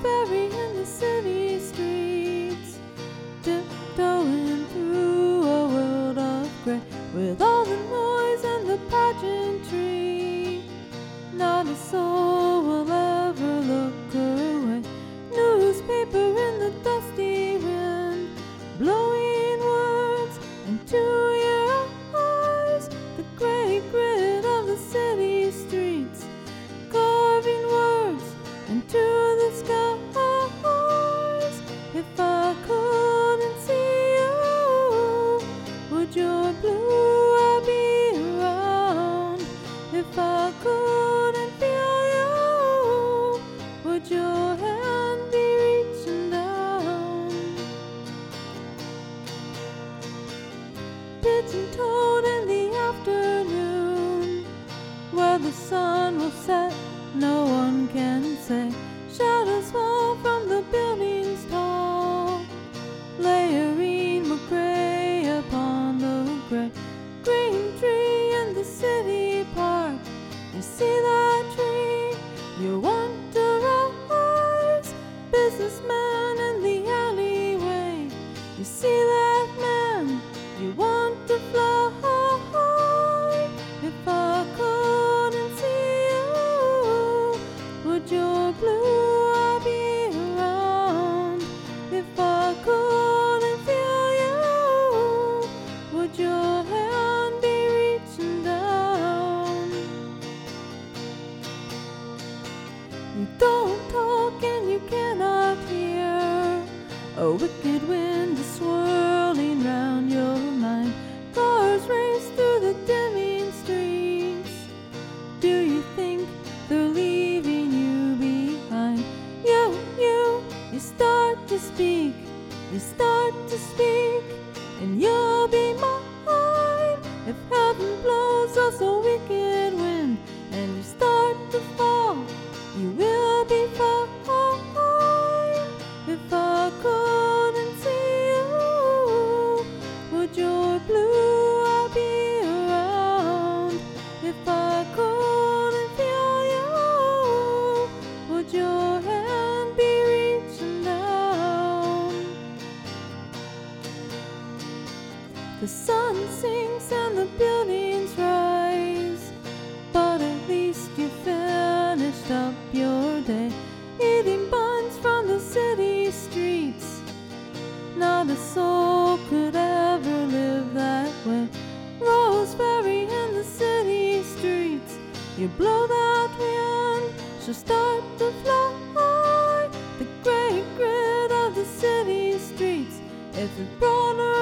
Roseberry in the city streets, tiptoeing through a world of gray, with all the noise and the pageantry. Not a soul will ever look her way. Newspaper in the dusty wind, blowing words into your eyes. The gray grid of the city streets, carving words into the skies. If I couldn't see you, would your blue eye be around? If I couldn't feel you, would your hand be reaching down? Pigeon-toed in the afternoon, where the sun will set, no one can say. Shadows fall from the buildings tall, layering more gray upon the gray. Green tree in the city park, you see that tree, you want to rise. Businessman in the alleyway, you see that man, you want to fly. If I couldn't see you, would your blue eye be around? If I couldn't feel you, would your hand be reaching down? You don't talk and you cannot hear, a wicked wind is swirling round your mind. Cars race through the dimming streets. Do you think they're leaving you behind? You start to speak, and you'll be mine. If heaven blows us a wicked wind and you start to fall, you will be fine. If I couldn't see you, would your blue eye be around? If I couldn't feel you, would your hand be reaching down? The sun sinks and the buildings rise, but at least you finished up your day, eating buns from the city streets. Not a soul could ever live that way. Roseberry in the city streets, you blow that wind, she'll start to fly. The gray grid of the city streets, if it brought her